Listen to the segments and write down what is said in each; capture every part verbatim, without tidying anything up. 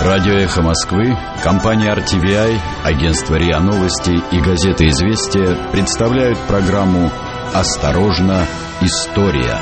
Радио «Эхо Москвы», компания ар ти ви ай, агентство РИА Новости и газета «Известия» представляют программу «Осторожно, история».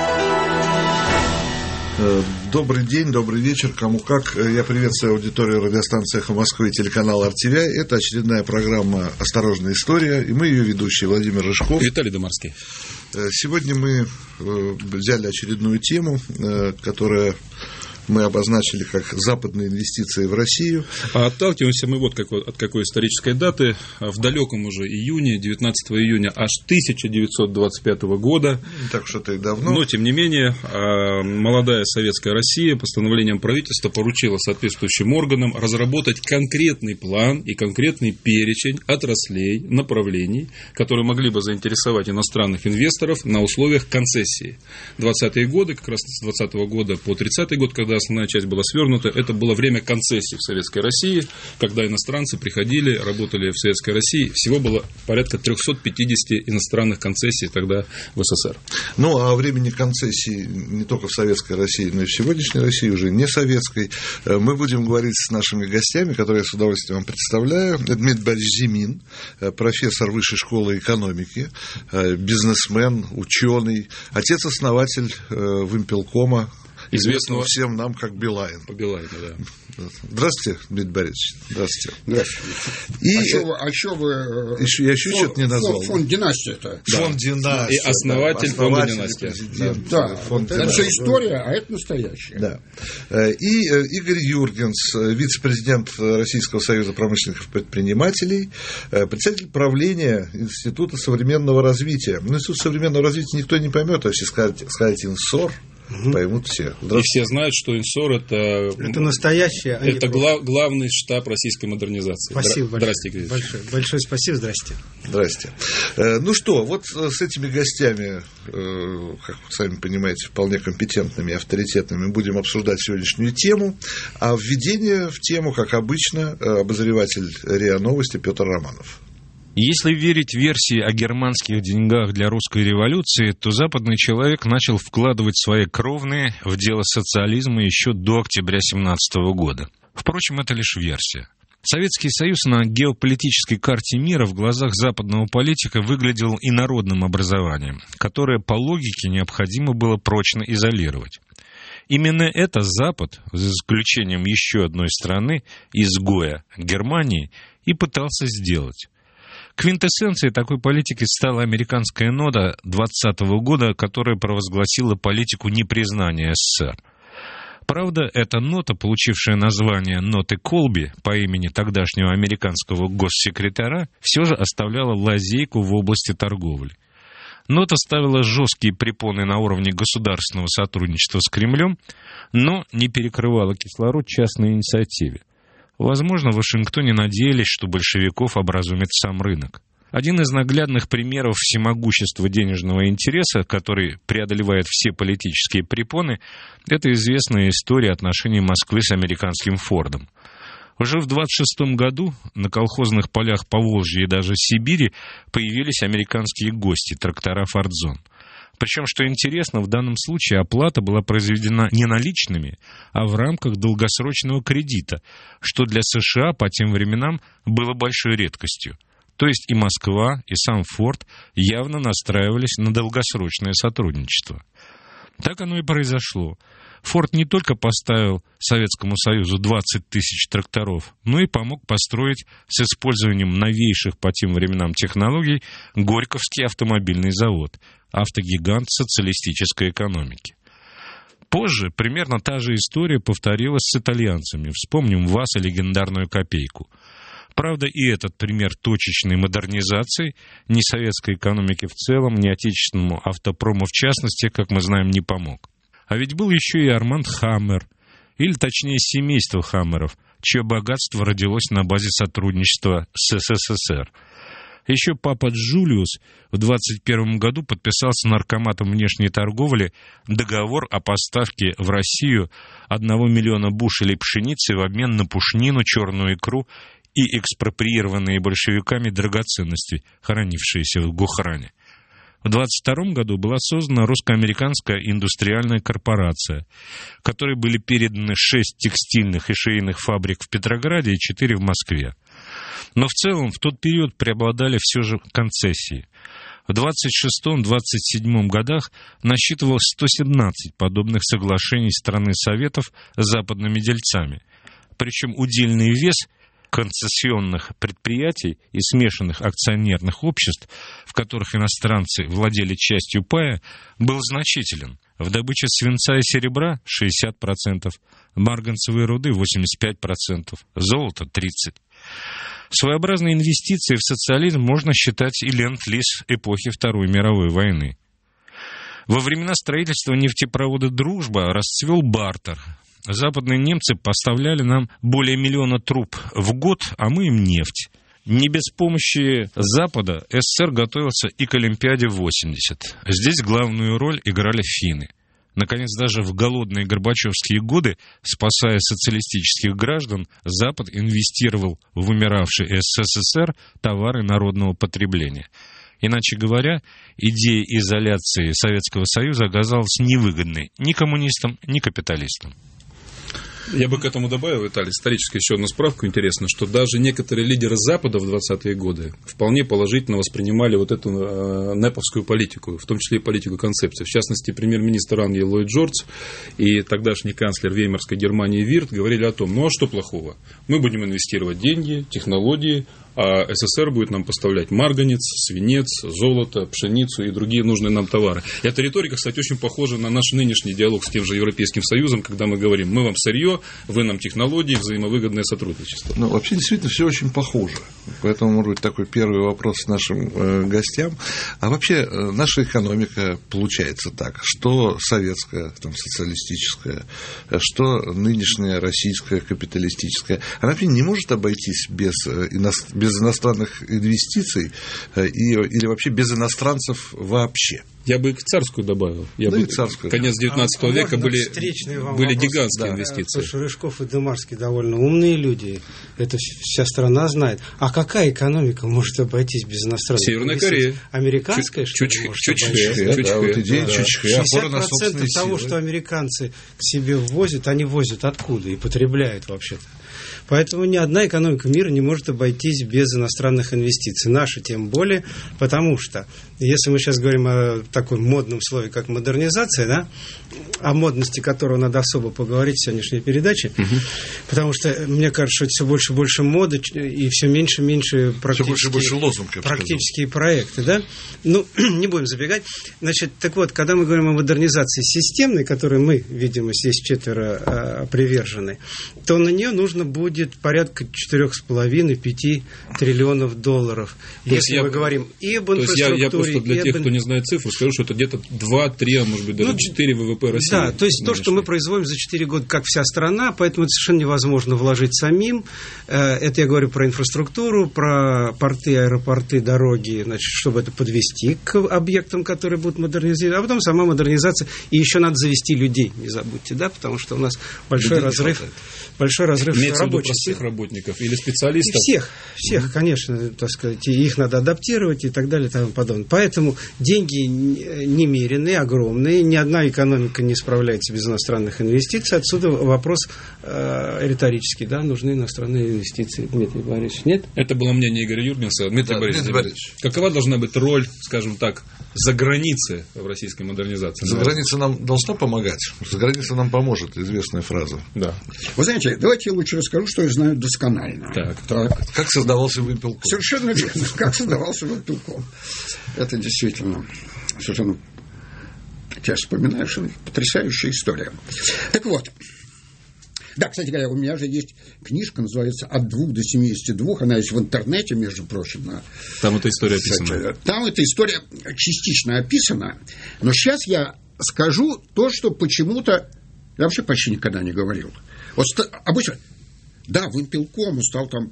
Добрый день, добрый вечер, кому как. Я приветствую аудиторию радиостанции «Эхо Москвы» и телеканал ар ти ви ай. Это очередная программа «Осторожная история», и мы ее ведущие Владимир Рыжков. Виталий Домарский. Сегодня мы взяли очередную тему, которая... мы обозначили как западные инвестиции в Россию. А отталкиваемся мы вот как, от какой исторической даты. В далеком уже июне, девятнадцатого июня аж тысяча девятьсот двадцать пятого года. Так что это и давно. Но, тем не менее, молодая советская Россия постановлением правительства поручила соответствующим органам разработать конкретный план и конкретный перечень отраслей, направлений, которые могли бы заинтересовать иностранных инвесторов на условиях концессии. двадцатые годы, как раз с двадцатого года по тридцатый год, когда основная часть была свернута, это было время концессий в Советской России, когда иностранцы приходили, работали в Советской России. Всего было порядка триста пятьдесят иностранных концессий тогда в СССР. Ну, а о времени концессий не только в Советской России, но и в сегодняшней России, уже не советской, мы будем говорить с нашими гостями, которые я с удовольствием вам представляю. Дмитрий Борисович Зимин, профессор Высшей школы экономики, бизнесмен, ученый, отец-основатель Вимпелкома, известного всем нам как Билайн. По Билайну, да. Здравствуйте, Дмитрий Борисович. Здравствуйте. Здравствуйте. И... А что вы, а что вы еще, я еще что-то не назвал. Фонд, фонд династии-то. Да. Фонд династии. И основатель, да, фонда династии. Да, да. Фонд это же история, а это настоящее. Да. И Игорь Юргенс, вице-президент Российского союза промышленных предпринимателей, председатель правления Института современного развития. Ну, Институт современного развития никто не поймет, а все скажете, скажете «Инсор». Угу. Поймут все. И все знают, что Инсор это, это настоящее. Это гла- главный штаб российской модернизации. Спасибо. Здра- Здрасте, Игорь. Большое, большое спасибо, здрасте. Здрасте. Ну что, вот с этими гостями, как вы сами понимаете, вполне компетентными и авторитетными, будем обсуждать сегодняшнюю тему. А введение в тему, как обычно, обозреватель РИА Новости Петр Романов. Если верить версии о германских деньгах для русской революции, то западный человек начал вкладывать свои кровные в дело социализма еще до октября семнадцатого года. Впрочем, это лишь версия. Советский Союз на геополитической карте мира в глазах западного политика выглядел инородным образованием, которое по логике необходимо было прочно изолировать. Именно это Запад, за исключением еще одной страны, изгоя Германии, и пытался сделать. Квинтэссенцией такой политики стала американская нота двадцатого года, которая провозгласила политику непризнания СССР. Правда, эта нота, получившая название «Ноты Колби» по имени тогдашнего американского госсекретаря, все же оставляла лазейку в области торговли. Нота ставила жесткие препоны на уровне государственного сотрудничества с Кремлем, но не перекрывала кислород частной инициативе. Возможно, в Вашингтоне надеялись, что большевиков образумит сам рынок. Один из наглядных примеров всемогущества денежного интереса, который преодолевает все политические препоны, это известная история отношений Москвы с американским Фордом. Уже в двадцать шестом году на колхозных полях Поволжья и даже Сибири появились американские гости, трактора «Фордзон». Причем, что интересно, в данном случае оплата была произведена не наличными, а в рамках долгосрочного кредита, что для США по тем временам было большой редкостью. То есть и Москва, и сам Форд явно настраивались на долгосрочное сотрудничество. Так оно и произошло. Форд не только поставил Советскому Союзу двадцать тысяч тракторов, но и помог построить с использованием новейших по тем временам технологий Горьковский автомобильный завод, автогигант социалистической экономики. Позже примерно та же история повторилась с итальянцами. Вспомним ВАЗ и легендарную копейку. Правда, и этот пример точечной модернизации ни советской экономике в целом, ни отечественному автопрому в частности, как мы знаем, не помог. А ведь был еще и Арманд Хаммер, или точнее семейство Хаммеров, чье богатство родилось на базе сотрудничества с СССР. Еще папа Джулиус в двадцать первом году подписал с наркоматом внешней торговли договор о поставке в Россию одного миллиона бушелей пшеницы в обмен на пушнину, черную икру и экспроприированные большевиками драгоценности, хранившиеся в Гохране. В двадцать втором году была создана русско-американская индустриальная корпорация, которой были переданы шесть текстильных и швейных фабрик в Петрограде и четыре в Москве. Но в целом в тот период преобладали все же концессии. В двадцать шестом — двадцать седьмом годах насчитывалось сто семнадцать подобных соглашений страны Советов с западными дельцами. Причем удельный вес концессионных предприятий и смешанных акционерных обществ, в которых иностранцы владели частью пая, был значителен. В добыче свинца и серебра шестьдесят процентов, марганцевой руды восемьдесят пять процентов, золота тридцать процентов. Своеобразной инвестицией в социализм можно считать и ленд-лиз эпохи Второй мировой войны. Во времена строительства нефтепровода «Дружба» расцвел бартер. Западные немцы поставляли нам более миллиона труб в год, а мы им нефть. Не без помощи Запада СССР готовился и к Олимпиаде восемьдесят. Здесь главную роль играли финны. Наконец, даже в голодные горбачевские годы, спасая социалистических граждан, Запад инвестировал в умиравший СССР товары народного потребления. Иначе говоря, идея изоляции Советского Союза оказалась невыгодной ни коммунистам, ни капиталистам. Я бы к этому добавил, Виталий, исторически еще одну справку интересно, что даже некоторые лидеры Запада в двадцатые годы вполне положительно воспринимали вот эту э, нэповскую политику, в том числе и политику концепции. В частности, премьер-министр Англии Ллойд Джордж и тогдашний канцлер Веймарской Германии Вирт говорили о том, ну а что плохого? Мы будем инвестировать деньги, технологии, а СССР будет нам поставлять марганец, свинец, золото, пшеницу и другие нужные нам товары. И эта риторика, кстати, очень похожа на наш нынешний диалог с тем же Европейским Союзом, когда мы говорим, мы вам сырье, вы нам технологии, взаимовыгодное сотрудничество. Ну, вообще, действительно, все очень похоже. Поэтому, может быть, такой первый вопрос нашим э, гостям. А вообще, э, наша экономика получается так, что советская, там, социалистическая, что нынешняя российская, капиталистическая, она вообще не может обойтись без, э, иностранных без иностранных инвестиций и, или вообще без иностранцев вообще. Я бы и царскую добавил. Я да бы, и царскую. Конец девятнадцатого а века были, были гигантские да, инвестиции. Слушай, Рыжков и Дымарский довольно умные люди. Это вся страна знает. А какая экономика может обойтись без иностранных Северная инвестиций? Корея. Американская, что ли, может Чучхе. Да, вот идея Чучхе. шестьдесят процентов того, что американцы к себе ввозят, они возят откуда и потребляют вообще-то. Поэтому ни одна экономика мира не может обойтись без иностранных инвестиций. Наша тем более, потому что, если мы сейчас говорим о таком модном слове, как модернизация, да, о модности которого надо особо поговорить в сегодняшней передаче, угу. потому что мне кажется, что это все больше и больше моды, и все меньше и меньше практические, больше, больше лозунг, практические проекты. Да? Ну, не будем забегать. Значит, так вот, когда мы говорим о модернизации системной, которой мы, видимо, здесь четверо а, привержены, то на нее нужно будет порядка четырех с половиной - пяти триллионов долларов. То если мы я, говорим и об инфраструктуре... То есть я, я просто для тех, об... кто не знает цифру, скажу, что это где-то два-три, а может быть даже ну, четыре ВВП России. Да, то есть то, что мы производим за четыре года, как вся страна, поэтому это совершенно невозможно вложить самим. Это я говорю про инфраструктуру, про порты, аэропорты, дороги, значит, чтобы это подвести к объектам, которые будут модернизированы. А потом сама модернизация. И еще надо завести людей, не забудьте, да, потому что у нас большой людей разрыв, большой разрыв рабочих. Простых работников или специалистов? И всех, всех, конечно, так сказать, и их надо адаптировать и так далее и тому подобное. Поэтому деньги немеренные, огромные, ни одна экономика не справляется без иностранных инвестиций. Отсюда вопрос э, риторический, да, нужны иностранные инвестиции, Дмитрий Борисович, нет? Это было мнение Игоря Юргенса. Дмитрий да, Борисович, Борисович, какова должна быть роль, скажем так, за границей в российской модернизации? За границей нам должна помогать, за границей нам поможет, известная фраза. Да. Вы знаете, давайте я лучше расскажу, что я знаю досконально. Так. Так. Как создавался Вимпелком? Совершенно верно. Как создавался Вимпелком. Это действительно совершенно... Я вспоминаю, что потрясающая история. Так вот. Да, кстати говоря, у меня же есть книжка, называется «От двух до семидесяти двух». Она есть в интернете, между прочим. Там эта история описана. Там эта история частично описана. Но сейчас я скажу то, что почему-то я вообще почти никогда не говорил. Вот обычно... Да, Вимпелком стал там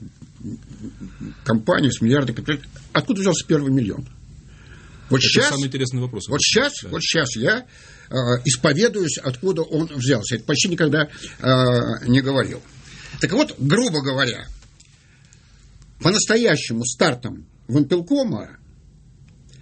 компания с миллиардом капиталов. Откуда взялся первый миллион? Вот это сейчас, самый интересный вопрос. Вот сейчас, да. вот сейчас я э, исповедуюсь, откуда он взялся. Это почти никогда э, не говорил. Так вот, грубо говоря, по-настоящему стартом Вимпелкома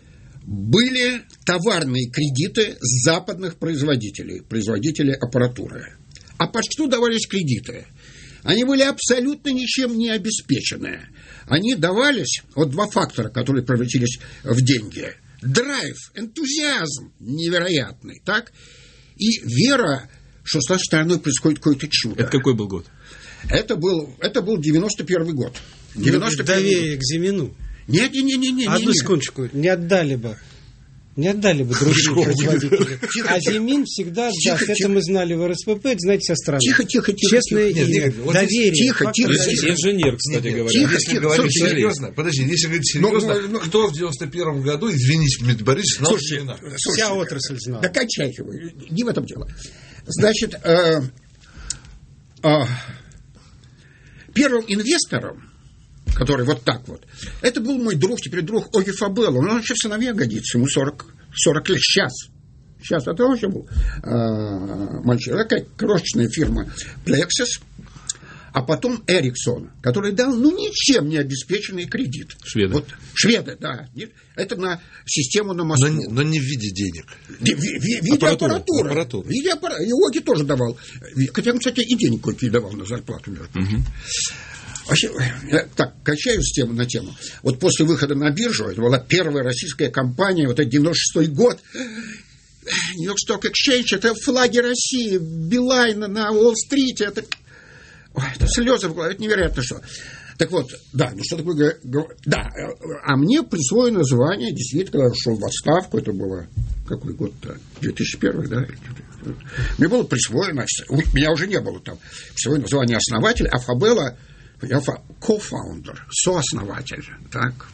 были товарные кредиты западных производителей, производителей аппаратуры. А под что давались кредиты? Они были абсолютно ничем не обеспечены. Они давались, вот два фактора, которые превратились в деньги. Драйв, энтузиазм невероятный, так? И вера, что с нашей стороны происходит какое-то чудо. Это какой был год? Это был, это был девяносто первый год. девяносто первый доверие год. к Зимину. Нет, нет, нет, нет, нет. Одну секундочку, не отдали бы. Не отдали бы другим производителям. А Зимин всегда отдаст. Это мы знали в эр эс пэ пэ, это знаете со стороны. Тихо, тихо, тихо. Честное имя, доверие. Тихо, тихо. Инженер, кстати говоря. Тихо, если говорить серьезно, подожди, если говорить серьезно, ну, ну, кто в девяносто первом году, извините, Дмитрий Борисович, знал Зимина? Вся отрасль знала. Да кончайте вы, не в этом дело. Значит, э, э, первым инвестором, который вот так вот, это был мой друг, теперь друг Оги Фабелло. Он вообще в сыновья годится, ему сорок, сорок лет сейчас. Сейчас это вообще был э, мальчик. Такая крошечная фирма Plexus. А потом Эриксон, который дал, ну, ничем не обеспеченный кредит. Шведы. Вот, шведы, да. Это на систему на Москву. Но не, но не в виде денег. В, в, в виде аппаратуры. аппаратуры. аппаратуры. В виде аппаратуры. И Оги тоже давал. Хотя он, кстати, и денег кое-какие давал на зарплату, между прочим. Угу. Вообще, я так качаюсь с темы на тему. Вот после выхода на биржу, это была первая российская компания, вот это девяносто шестой год, Нью-Йорк Stock Exchange, это флаги России, Билайна на Уолл-стрите, это... Ой, это слезы в голове, это невероятно что. Так вот, да, ну что такое... Да, а мне присвоено звание, действительно, когда я ушел в отставку, это было... Какой год-то? две тысячи первый, да? Мне было присвоено... Меня уже не было там. Присвоено звание основателя, а Фабелло... Я co-founder, сооснователь, так.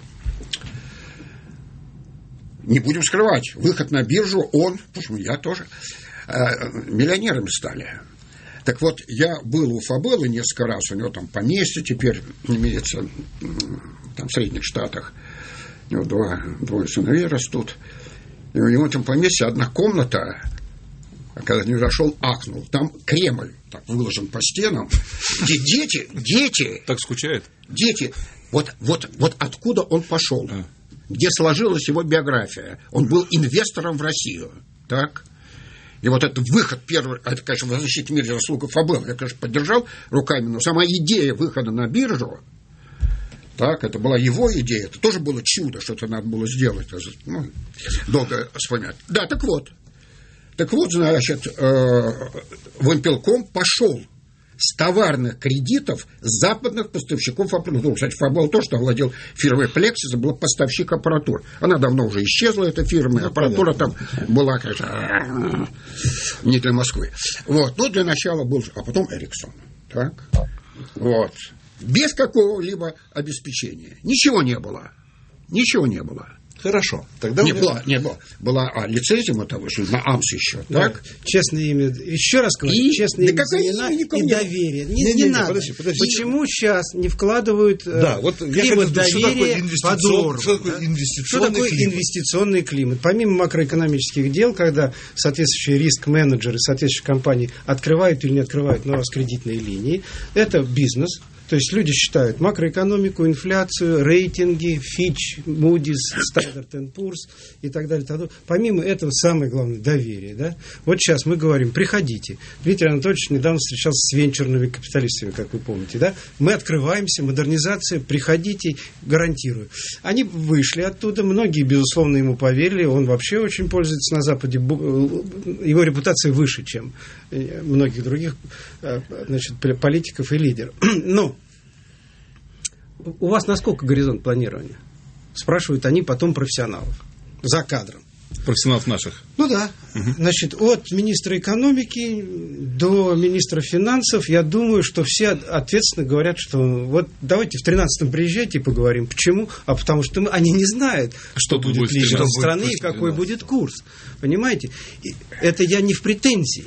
Не будем скрывать, выход на биржу, он, почему я тоже, э, миллионерами стали. Так вот, я был у Фабелло несколько раз, у него там поместье теперь имеется, там в Средних Штатах, у него два, двое сыновей растут, и у него там поместье одна комната, а когда не зашел, ахнул. Там Кремль так выложен по стенам, где дети, дети... Так скучает? Дети. Вот, вот, вот откуда он пошел, а. где сложилась его биография. Он был инвестором в Россию, так? И вот этот выход первый, это, конечно, в защите мира заслуга Фабелло, я, конечно, поддержал руками, но сама идея выхода на биржу, так, это была его идея, это тоже было чудо, что-то надо было сделать, ну, долго вспоминать. Да, так вот. Так вот, значит, Вымпелком пошел с товарных кредитов западных поставщиков аппаратуры. Кстати, Фабелло тоже владел фирмой Plexus, был поставщик аппаратуры. Она давно уже исчезла, эта фирма, ну, аппаратура понятно. Там была, конечно, не для Москвы. Вот, ну, для начала был, а потом Эриксон. Так, вот. Без какого-либо обеспечения. Ничего не было. Ничего не было. Хорошо. Тогда не, меня... была, не было. Была а, лицензия мы того, что на АМС еще. Да. Так? Честное имя. Еще раз говорю, и... честное да имя Зимина и не... доверие. Не, не, не, не, не надо. Подожди, подожди. Почему сейчас не вкладывают да, вот климат доверия под норму? Что такое инвестиционный Что такое климат? инвестиционный климат? Помимо макроэкономических дел, когда соответствующие риск-менеджеры соответствующих компаний открывают или не открывают на вас кредитные линии, это бизнес. То есть люди считают макроэкономику, инфляцию, рейтинги, Fitch, Moody's, Standard энд Poor's и так далее. Так далее. Помимо этого, самое главное, доверие. Да? Вот сейчас мы говорим, приходите. Дмитрий Анатольевич недавно встречался с венчурными капиталистами, как вы помните. Да? Мы открываемся, модернизация, приходите, гарантирую. Они вышли оттуда, многие, безусловно, ему поверили. Он вообще очень пользуется на Западе. Его репутация выше, чем многих других, значит, политиков и лидеров. Но у вас насколько горизонт планирования? Спрашивают они потом профессионалов за кадром. Профессионалов наших? Ну да. Угу. Значит, от министра экономики до министра финансов, я думаю, что все ответственно говорят, что вот давайте в тринадцатом приезжайте и поговорим. Почему? А потому что мы, они не знают, что, что будет, будет лидером страны будет и какой будет курс. Понимаете? И это я не в претензии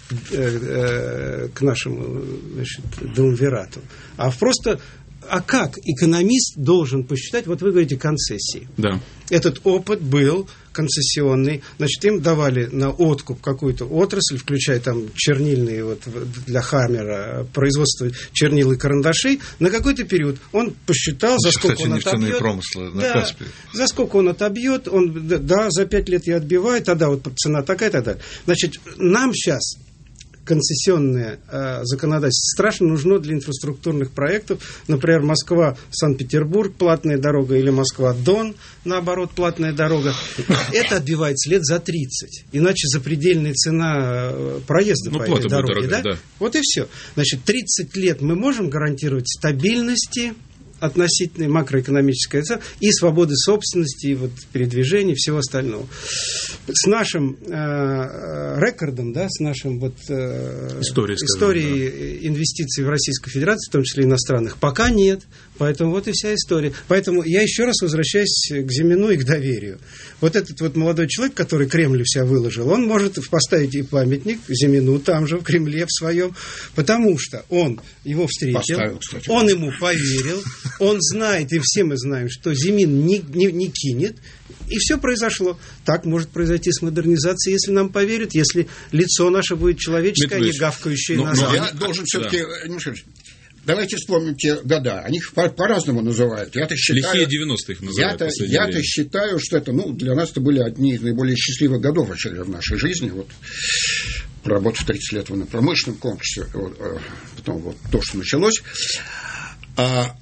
к нашему, значит, думвирату, а просто, а как экономист должен посчитать, вот вы говорите концессии. Да. Этот опыт был концессионный, значит, им давали на откуп какую-то отрасль, включая там чернильные вот для Хаммера, производство чернил и карандашей, на какой-то период. Он посчитал, за сколько Кстати, он нефтяные отобьет. промыслы на Да, Каспии. за сколько он отобьет, он, да, за пять лет я отбиваю, тогда вот цена такая, тогда. Значит, нам сейчас концессионное э, законодательство страшно нужно для инфраструктурных проектов. Например, Москва-Санкт-Петербург, платная дорога, или Москва-Дон, наоборот, платная дорога. Это отбивается лет за тридцать. Иначе запредельная цена проезда ну, по этой дороге. Дорогая, да? Да. Вот и все. Значит, тридцать лет мы можем гарантировать стабильности относительной макроэкономической и свободы собственности, и вот передвижения, всего остального. С нашим э, рекордом, да, с нашим вот, э, историей, историей да. инвестиций в Российской Федерации, в том числе иностранных, пока нет. Поэтому вот и вся история. Поэтому я еще раз возвращаюсь к Зимину и к доверию. Вот этот вот молодой человек, который Кремль в себя выложил, он может поставить и памятник Зимину там же, в Кремле в своем, потому что он его встретил, поставил, кстати, он ему поверил, он знает, и все мы знаем, что Зимин не, не, не кинет, и все произошло. Так может произойти с модернизацией, если нам поверят, если лицо наше будет человеческое, а не гавкающее но, назад. Но я должен все-таки... Да. Давайте вспомним те года. Они их по- по-разному называют. Я-то считаю, лихие девяностые их называют. Я-то, я-то считаю, что это, ну, для нас это были одни из наиболее счастливых годов вообще в нашей жизни. Вот, проработав тридцать лет в промышленном комплексе, вот, потом вот то, что началось. А,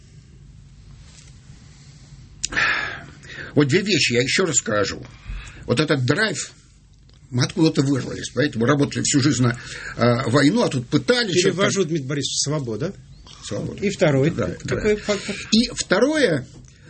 вот две вещи я еще раз скажу. Вот этот драйв, мы откуда-то вырвались, поэтому работали всю жизнь на а, войну, а тут пытались... Перевожу, Дмитрий Борисович, свобода. Свобода. И второй. Да, Какой да. фактор? И второе,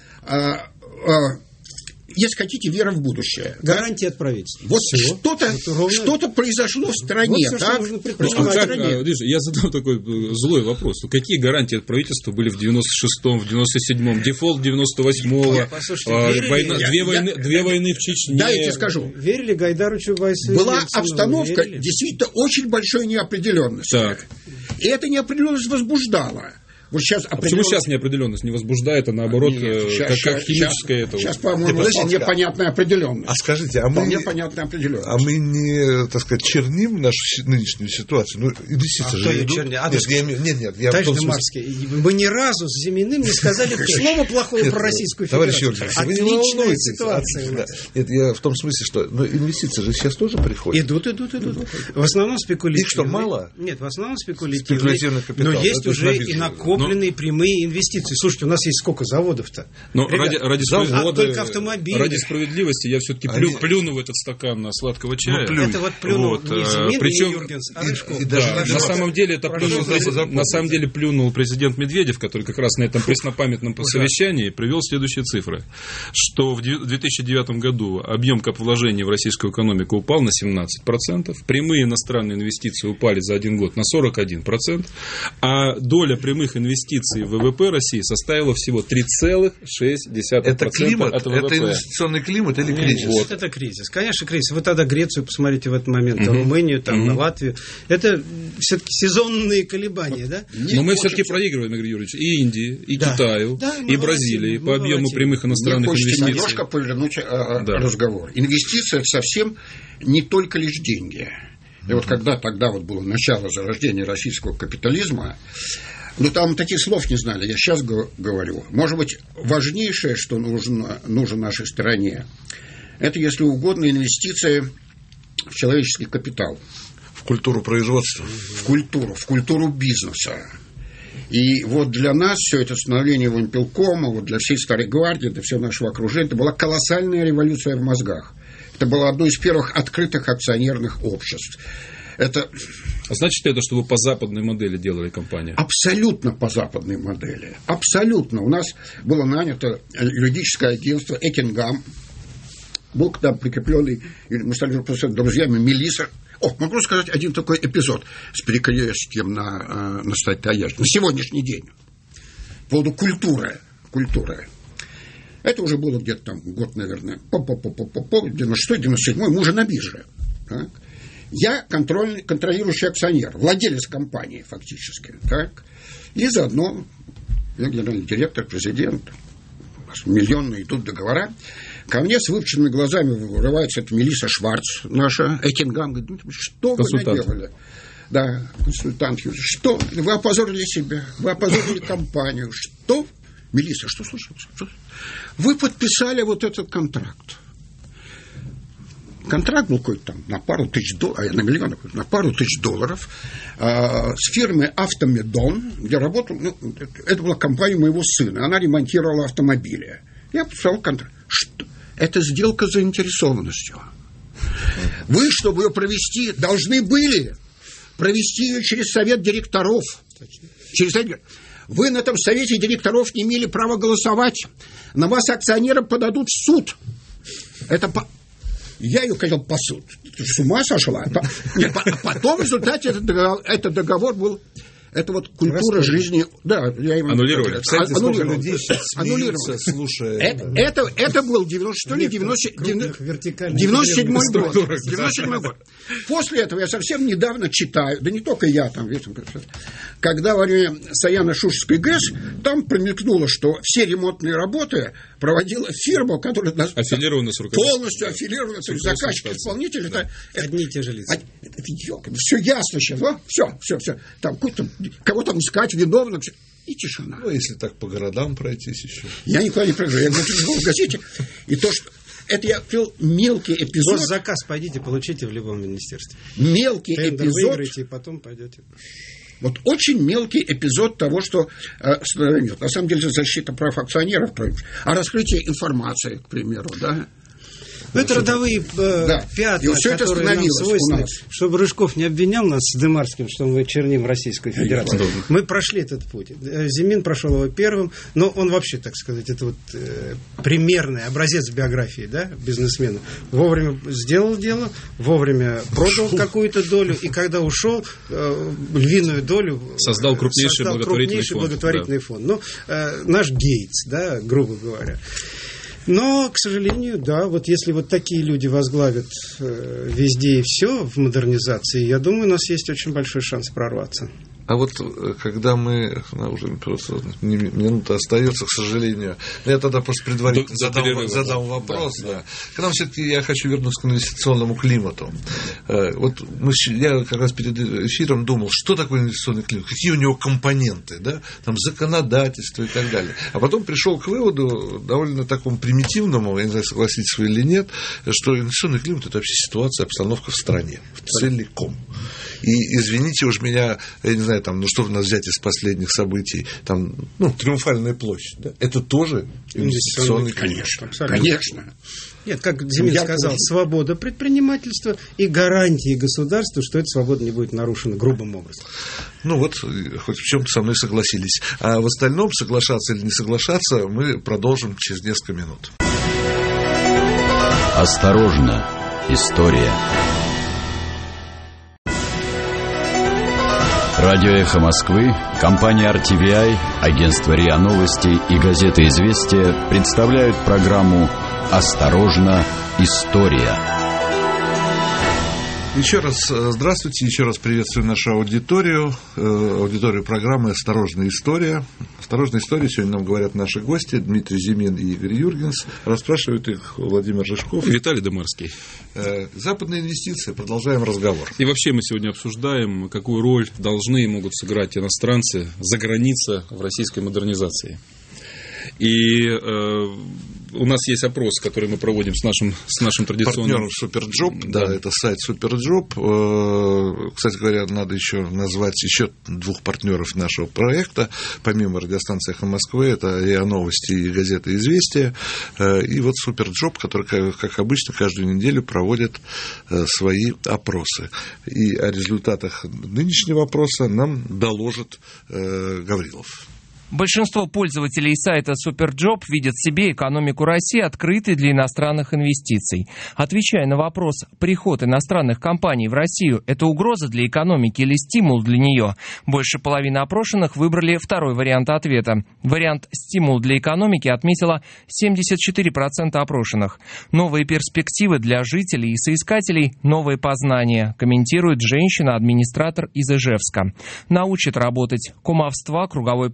а, а, если хотите, вера в будущее. Гарантия от правительства. Вот Всего. что-то, вот ровно... что-то произошло в стране. Вот все, так? нужно а как, а, я задал такой злой вопрос. Какие гарантии от правительства были в девяносто шестом, в девяносто седьмом, дефолт девяносто восьмого, а, война, я, две, я, войны, я, две я, войны в Чечне. Да, я тебе скажу. Верили Гайдару Чубайсу? Была Ельцину, обстановка верили? действительно очень большой неопределенности. Так. И эта неопределенность возбуждала. Вот сейчас а почему сейчас неопределенность не возбуждает, а наоборот, Нет, сейчас, как, сейчас, как химическая сейчас, это? Сейчас, по-моему, это непонятная определенность. А скажите, а мы, непонятная определенность. а мы не, так сказать, черним нашу нынешнюю ситуацию? Ну, инвестиции а же идут. черни... а нет, я, нет, нет, я Товарищ в том смысле... Демарский, мы ни разу с Зиминым не сказали слова плохого про Российскую Федерацию. Товарищ Юрьевич, вы не волнуйтесь. Отлично. Нет, я в том смысле, что ну, инвестиции же сейчас тоже приходят. Идут, идут, идут. В основном спекулятивные. Их что, мало? Нет, в основном спекулятивные. Спекулятивный капитал. Но есть это уже и накопленные но... прямые инвестиции. Слушайте, у нас есть сколько заводов-то? Но ради, ради, заводы, а только автомобили. Ради справедливости я все-таки плю, Они... плюну в этот стакан сладкого чая. Ну, это вот плюнул вот, не Зимин, причем... не Юргенс, а Рыжков. И, и даже да, на самом деле это плюнул, на самом деле плюнул президент Медведев, который как раз на этом преснопамятном совещании привел следующие цифры, что в две тысячи девятом году объем капвложений в российскую экономику упал на семнадцать процентов, прямые иностранные инвестиции упали за один год на сорок один процент, а доля прямых инвестиций в ВВП России составила всего три целых шесть десятых процента это климат, от ВВП. Это инвестиционный климат или кризис? Вот. Это кризис. Конечно, кризис. Вы тогда Грецию посмотрите в этот момент, угу. Румынию, там, угу. на Латвию. Это все-таки сезонные колебания, да? Не Но мы все-таки проигрываем, Игорь Юрьевич, и Индии, и да. Китаю, да, и Бразилии по объему молодцы. Прямых иностранных Мне инвестиций. Немножко повернуть а, да. разговор. Инвестиции – совсем не только лишь деньги. И mm-hmm. вот когда тогда вот было начало зарождения российского капитализма, ну, там таких слов не знали, я сейчас говорю. Может быть, важнейшее, что нужно, нужно нашей стране, это, если угодно, инвестиции в человеческий капитал. В культуру производства. В культуру, в культуру бизнеса. И вот для нас все это становление Вимпелкома, вот для всей Старой Гвардии, для всего нашего окружения, это была колоссальная революция в мозгах. Это было одно из первых открытых акционерных обществ. Это... А значит это, что вы по западной модели делали компанию? Абсолютно по западной модели. Абсолютно. У нас было нанято юридическое агентство «Экингам». Был к нам прикрепленный, мы стали просто друзьями, Мелисса. О, могу сказать один такой эпизод с перекрестием на, на статье на сегодняшний день. По поводу культуры. культуры. Это уже было где-то там год, наверное, девяносто шестой девяносто седьмой, мы уже на бирже. Так? Я контроль, контролирующий акционер, владелец компании фактически. Так? И заодно я генеральный директор, президент, миллионные идут договора. Ко мне с выпученными глазами вырывается эта Мелисса Шварц, наша Экингам, говорит, что вы наделали? Да, консультант, что? Вы опозорили себя, вы опозорили компанию. Что? Мелисса, что случилось? Что? Вы подписали вот этот контракт. Контракт был какой-то там на пару тысяч долларов, на миллион, на пару тысяч долларов э, с фирмой Автомедон, где работал, ну, это была компания моего сына, она ремонтировала автомобили. Я подписал контракт. Что? Это сделка с заинтересованностью. Вы, чтобы ее провести, должны были провести ее через совет директоров. Через совет... Вы на этом совете директоров не имели права голосовать. На вас акционеры подадут в суд. Это по... Я ее хотел по суд. Ты с ума сошла? Нет, потом в результате этот договор, этот договор был... Это вот культура Раскрыли. жизни... Да, я им... Аннулировали. Кстати, сколько людей смеются, слушая... Это, это, это был девяносто седьмой год. девяносто седьмой год. После этого я совсем недавно читаю, да не только я там, когда во время Саяно-Шушской ГЭС, там промелькнуло, что все ремонтные работы проводила фирма, которая аффилирована с полностью аффилирована, то есть заказчик-исполнитель. Да. Это, Одни и те же лица. Это, это, все ясно сейчас, а? все, все, все. Там какой-то кого там искать виновных, и тишина. Ну, если так по городам пройтись еще. Я никуда не пройду. Я говорю, в газете. И то, что... Это я привел мелкий эпизод. Заказ пойдите, получите в любом министерстве. Мелкий Тендер эпизод. Выиграете, и потом пойдете. Вот очень мелкий эпизод того, что э, на самом деле защита прав акционеров, а раскрытие информации, к примеру, да. Ну, это родовые э, да. пятна, которые нам свойственны. Чтобы Рыжков не обвинял нас с Дымарским, что мы черним Российскую Федерацию. Мы прошли этот путь. Зимин прошел его первым, но он вообще, так сказать, это вот э, примерный образец биографии, да, бизнесмена. Вовремя сделал дело, вовремя продал какую-то долю, и когда ушел, э, львиную долю создал крупнейший создал благотворительный крупнейший фонд. Благотворительный Да. фонд. Ну, э, наш Гейтс, да, грубо говоря. Но, к сожалению, да, вот если вот такие люди возглавят э, везде и все в модернизации, я думаю, у нас есть очень большой шанс прорваться. А вот когда мы, ну, уже просто минута остается, к сожалению, я тогда просто предварительно задам, задам вопрос. Да, да. К нам все-таки я хочу вернуться к инвестиционному климату. Вот мы, я как раз перед эфиром думал, что такое инвестиционный климат, какие у него компоненты, да, там законодательство и так далее. А потом пришел к выводу, довольно такому примитивному, я не знаю, согласитесь вы или нет, что инвестиционный климат – это вообще ситуация, обстановка в стране целиком. И, извините уж меня, я не знаю, там, ну что у нас взять из последних событий, там, ну, Триумфальная площадь, да? Это тоже инвестиционный климат. Конечно, конечно. Нет, как Зимин сказал, тоже. Свобода предпринимательства и гарантии государства, что эта свобода не будет нарушена грубым образом. Ну вот, хоть в чем-то со мной согласились. А в остальном, соглашаться или не соглашаться, мы продолжим через несколько минут. Осторожно, история. Радио «Эхо Москвы», компания ар ти ви ай, агентство РИА Новости и газета «Известия» представляют программу «Осторожно, история». Еще раз здравствуйте, еще раз приветствую нашу аудиторию, аудиторию программы «Осторожная история». «Осторожная история» сегодня нам говорят наши гости Дмитрий Зимин и Игорь Юргенс. Расспрашивают их Владимир Рыжков и Виталий Дымарский. Западные инвестиции. Продолжаем разговор. И вообще мы сегодня обсуждаем, какую роль должны и могут сыграть иностранцы за границей в российской модернизации. И э, у нас есть опрос, который мы проводим с нашим, с нашим традиционным... партнером Суперджоп, да. да, это сайт Суперджоп. Кстати говоря, надо еще назвать еще двух партнеров нашего проекта, помимо радиостанции «Эхо Москвы», это РИА Новости и газета «Известия». И вот Суперджоп, который, как обычно, каждую неделю проводит свои опросы. И о результатах нынешнего опроса нам доложит Гаврилов. Большинство пользователей сайта Суперджоп видят в себе экономику России открытой для иностранных инвестиций. Отвечая на вопрос, приход иностранных компаний в Россию – это угроза для экономики или стимул для нее, больше половины опрошенных выбрали второй вариант ответа. Вариант «стимул для экономики» отметила семьдесят четыре процента опрошенных. Новые перспективы для жителей и соискателей – новые познания, комментирует женщина-администратор из Ижевска. Научит работать кумовства, круговой поруки и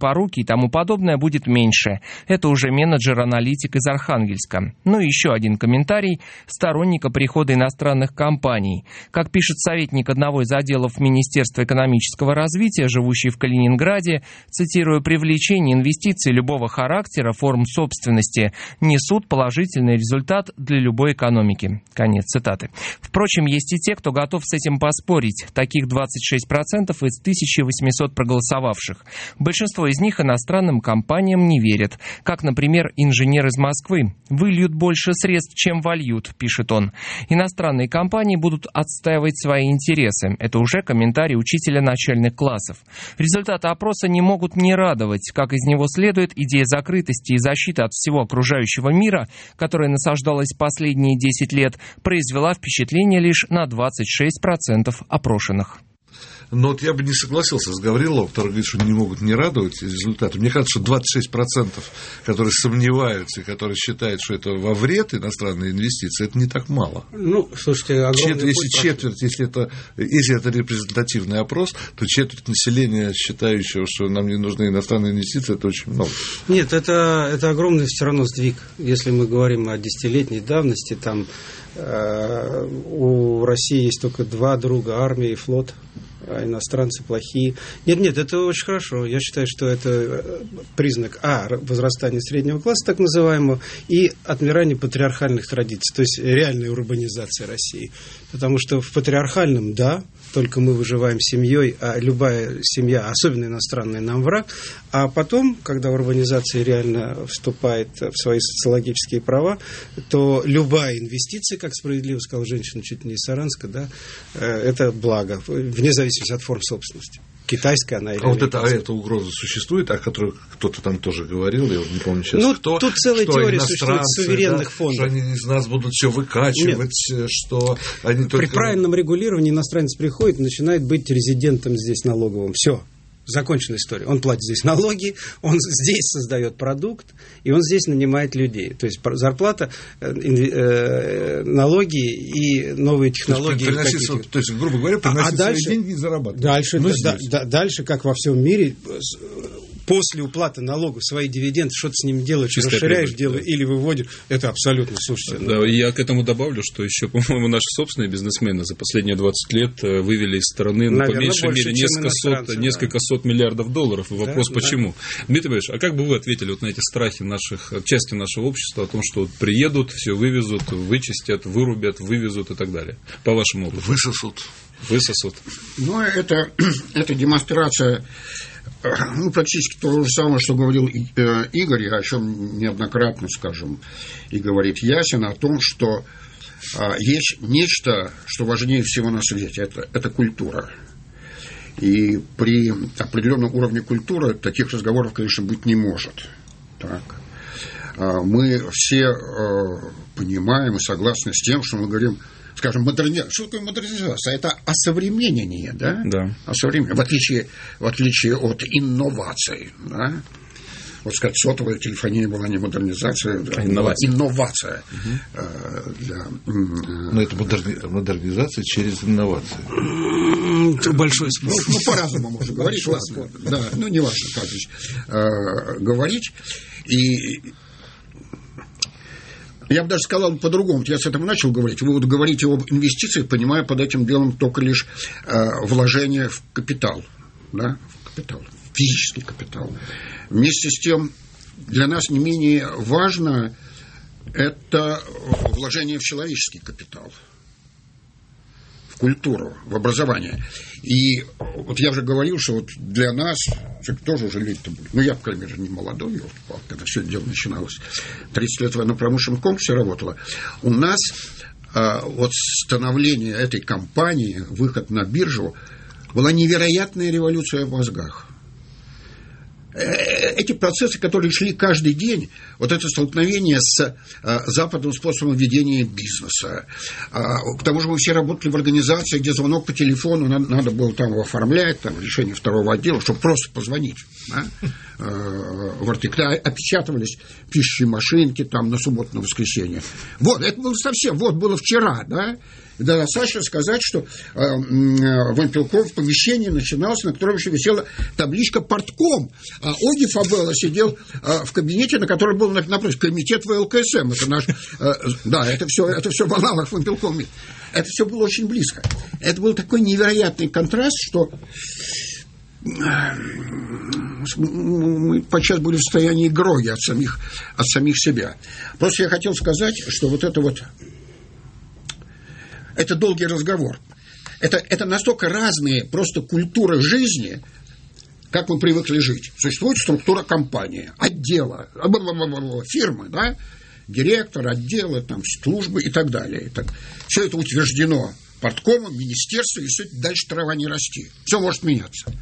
тому подобное будет меньше. Это уже менеджер-аналитик из Архангельска. Ну и еще один комментарий сторонника прихода иностранных компаний. Как пишет советник одного из отделов Министерства экономического развития, живущий в Калининграде, цитирую, «привлечение инвестиций любого характера, форм собственности несут положительный результат для любой экономики». Конец цитаты. Впрочем, есть и те, кто готов с этим поспорить. Таких двадцать шесть процентов из тысяча восемьсот проголосовавших. Большинство из них иностранным компаниям не верят. Как, например, инженер из Москвы. «Выльют больше средств, чем вольют», пишет он. Иностранные компании будут отстаивать свои интересы. Это уже комментарий учителя начальных классов. Результаты опроса не могут не радовать. Как из него следует, идея закрытости и защиты от всего окружающего мира, которая насаждалась последние десять лет, произвела впечатление лишь на двадцать шесть процентов опрошенных. Но вот я бы не согласился с Гавриловым, который говорит, что не могут не радовать результаты. Мне кажется, что двадцать шесть процентов, которые сомневаются и которые считают, что это во вред иностранные инвестиции, это не так мало. Ну, слушайте, Чет, если четверть, если это, если это репрезентативный опрос, то четверть населения, считающего, что нам не нужны иностранные инвестиции, это очень много. Нет, это, это огромный все равно сдвиг. Если мы говорим о десятилетней давности, там э, у России есть только два друга, армия и флот. А иностранцы плохие. Нет, нет, это очень хорошо. Я считаю, что это признак а. возрастания среднего класса, так называемого, и отмирания патриархальных традиций, то есть реальной урбанизации России. Потому что в патриархальном, да, только мы выживаем семьей, а любая семья, особенно иностранная, нам враг. А потом, когда урбанизация реально вступает в свои социологические права, то любая инвестиция, как справедливо сказал женщина чуть не из Саранска, да, это благо, вне зависимости от форм собственности. Китайская она или а вот это, а эта угроза существует, о которой кто-то там тоже говорил, я уже не помню сейчас, ну, кто. Тут целая теория существует суверенных да, фондов. Что они из нас будут все выкачивать, Нет. что они только... При правильном регулировании иностранец приходит и начинает быть резидентом здесь налоговым. Все. Законченная история. Он платит здесь налоги, он здесь создает продукт, и он здесь нанимает людей. То есть зарплата, э, налоги и новые технологии. То есть, приносить, то есть грубо говоря, приносить а дальше, свои деньги и зарабатывать. Дальше, да, да, дальше, как во всем мире, после уплаты налогов свои дивиденды, что ты с ними делаешь, чистая расширяешь дело да. или выводишь, это абсолютно, слушайте. Да, ну... Я к этому добавлю, что еще, по-моему, наши собственные бизнесмены за последние двадцать лет вывели из страны, ну, Наверное, по меньшей мере, несколько сот, да. несколько сот миллиардов долларов. И вопрос, да, почему? Да. Дмитрий Борисович, а как бы вы ответили вот на эти страхи наших, части нашего общества о том, что вот приедут, все вывезут, вычистят, вырубят, вывезут и так далее? По вашему опыту. Высосут. Высосут. Ну, это, это демонстрация, ну, практически то же самое, что говорил Игорь, о чем неоднократно, скажем, и говорит Ясин, о том, что а, есть нечто, что важнее всего на свете, это, это культура. И при определенном уровне культуры таких разговоров, конечно, быть не может. Так. А, мы все а, понимаем и согласны с тем, что мы говорим, скажем, модернизация. Что такое модернизация? Это осовременение, да? Да. Осовременение. В отличие, в отличие от инноваций, да? Вот сказать, сотовая телефония была не модернизация, а инновация. инновация угу. для... Но это модерни... модернизация через инновации. Это большой спор. Ну, ну, по-разному можно говорить. Да, ну, не важно, как здесь э, говорить. И... Я бы даже сказал по-другому. Я с этого начал говорить. Вы вот говорите об инвестициях, понимая под этим делом только лишь э, вложение в капитал. Да? В капитал. Физический капитал. Вместе с тем, для нас не менее важно это вложение в человеческий капитал. В культуру, в образование. И вот я уже говорил, что вот для нас, тоже уже люди-то были, ну я, по крайней мере, не молодой, когда все это дело начиналось, тридцать лет в военно-промышленном комплексе работала, у нас а, вот становление этой компании, выход на биржу, была невероятная революция в мозгах. Эти процессы, которые шли каждый день, вот это столкновение с а, западным способом ведения бизнеса. А, к тому же мы все работали в организации, где звонок по телефону, надо, надо было там его оформлять, там решение второго отдела, чтобы просто позвонить. Да? А, в артикле опечатывались пишущие машинки там на субботу, на воскресенье. Вот, это было совсем, вот было вчера, да? Да, достаточно сказать, что э, э, Вимпелком в помещении начинался, на котором еще висела табличка «Портком», а Оги Фабелло сидел э, в кабинете, на котором был напротив комитет вэ эл ка эс эм. Это наш, э, да, это все, это все в аналогах Вимпелкома. Это все было очень близко. Это был такой невероятный контраст, что мы подчас были в состоянии гроги от самих, от самих себя. Просто я хотел сказать, что вот это вот это долгий разговор. Это, это настолько разные просто культуры жизни, как мы привыкли жить. Существует структура компании, отдела, фирмы, да, директор, отделы, там, службы и так далее. И так. Все это утверждено порткомом, министерством, и все это дальше трава не расти. Все может меняться.